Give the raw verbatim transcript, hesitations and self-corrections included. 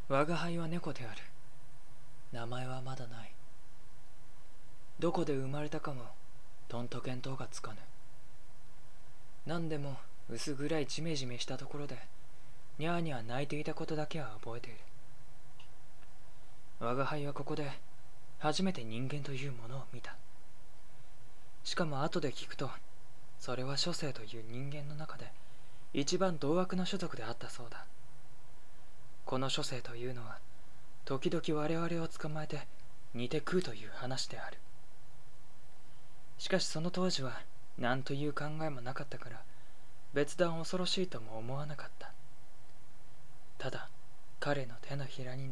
我が輩は猫である。名前はまだない。どこで生まれたかもとんと見当がつかぬ。何でも薄暗いジメジメしたところでニャーニャー泣いていたことだけは覚えている。我が輩はここで初めて人間というものを見た。しかも後で聞くと、それは諸生という人間の中で一番同悪な種族であったそうだ。この諸生というのは時々我々を捕まえて煮て食うという話である。しかしその当時は何という考えもなかったから、別段恐ろしいとも思わなかった。ただ彼の手のひらに